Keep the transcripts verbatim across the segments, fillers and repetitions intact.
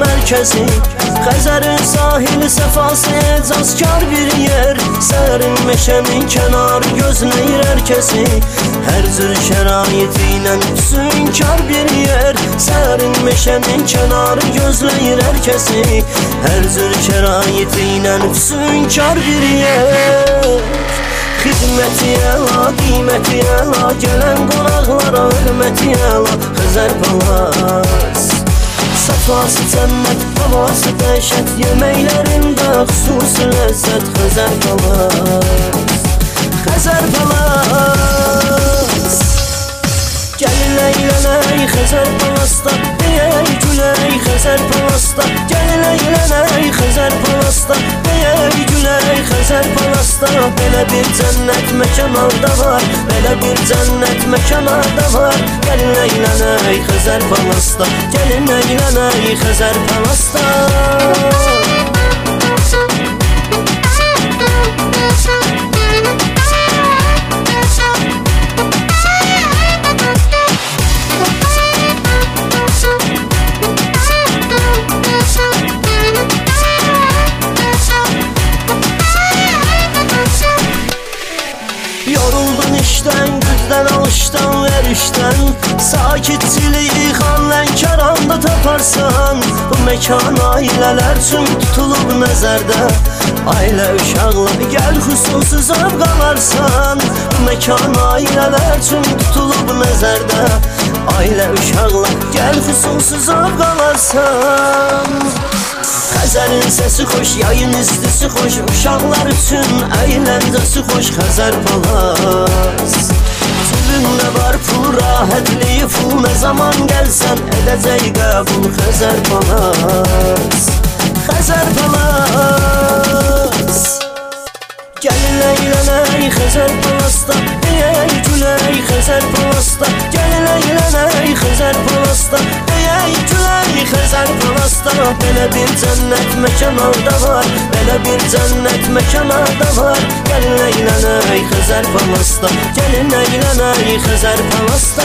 mərkəzi. Xəzərin sahili səfası ecazkar bir yer. Sərin meşənin kənarı gözləyir hər kəsi. Hər cür şəraiti ilə üstünkar bir yer. Sərin meşənin kənarı gözləyir hər kəsi. Hər cür şəraiti ilə üstünkar bir yer. Xidməti əla, qiyməti əla, gələn qonaqlara hörməti əla. Xəzər Palas safası cənnət, havası dəhşət, yeməklərində xüsusi ləzzət. Xəzər Palas, Xəzər Palas. Gəlin əylənək Xəzər Palasda, deyək gülək Xəzər Palasda. Gəlin əylənək Xəzər Palasda, deyək gülək Xəzər Palasda. Belə bir cənnət məkan orada var, belə bir cənnət məkan orada var. Gəlin əylənək Xəzər Palasda, gəlin əylənək Xəzər Palasda. Yoruldun işdən, güzdən, alışdan, verişdən. Sakitçiliyi xan Lənkəranda taparsan. Bu məkan ailələr üçün tutulub nəzərdə. Ailə uşaqlar gəl xüsusi zövq alarsan. Bu məkan ailələr üçün tutulub nəzərdə. Ailə uşaqlar gəl xüsusi zövq alarsan. Xəzərin səsi xoş, yayın istisi xoş, uşaqlar üçün əyləncəsi xoş. Xəzər Palas cibində var pul, rahatliyi full. Nə zaman gəlsən edəcək qəbul. Xəzər Palas, Xəzər Palas. Gəlin əylənək Xəzər Palasda, deyək gülək Xəzər Palasda. Gəlin əylənək Xəzər Palasda, deyək gülək Xəzər Palasda. Belə bir cənnət məkan orada var, belə bir cənnət məkan orada var. Gəlin əylənək Xəzər Palasda, gəlin əylənək Xəzər Palasda.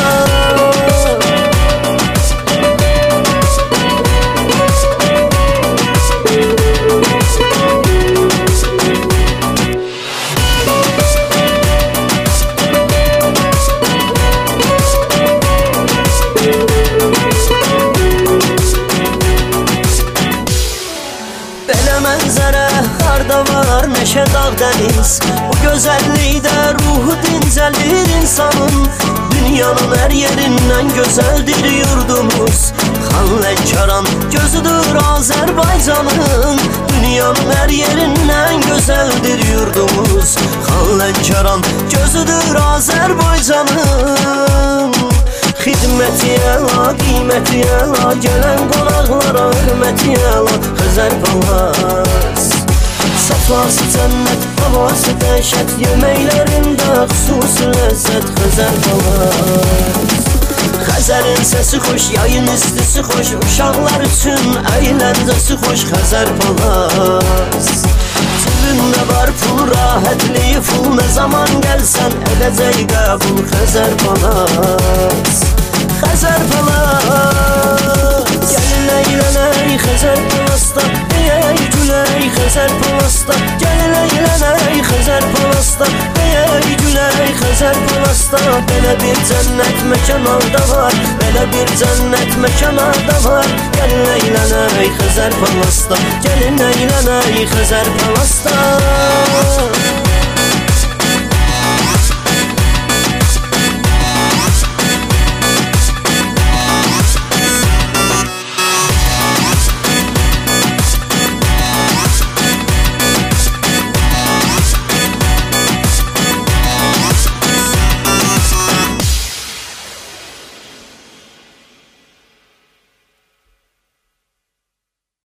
Belə mənzərə harda var, neşə dağ dəniz. Bu gözəllikdə ruhu dincəlir insanın. Dünyanın hər yerindən gözəldir yurdumuz. Xan Lənkəran gözüdür Azərbaycanın. Dünyanın hər yerindən gözəldir yurdumuz. Xan Lənkəran gözüdür Azərbaycanın. Xidməti əla, qiyməti əla, gələn qonaqlara hörməti əla. Xəzər Palas safası cənnət, havası dəhşət, yeməklərində xüsusi ləzzət. Xəzər Palas Xəzərin səsi xoş, yayın istisi xoş, uşaqlar üçün əyləncəsi xoş. Xəzər Palas cibində var pul, rahatliyi full. Nə zaman gəlsən edəcək qəbul. Xəzər Palas, Xəzər Palas. Gəlin əylənək Xəzər Palasda, deyək gülək Xəzər Palasda. Gəlin əylənək Xəzər Palasda, deyək gülək Xəzər Palasda. Belə bir cənnət məkan orada var, belə bir cənnət məkan orada var. Gəlin əylənək Xəzər Palasda, gəlin əylənək Xəzər Palasda.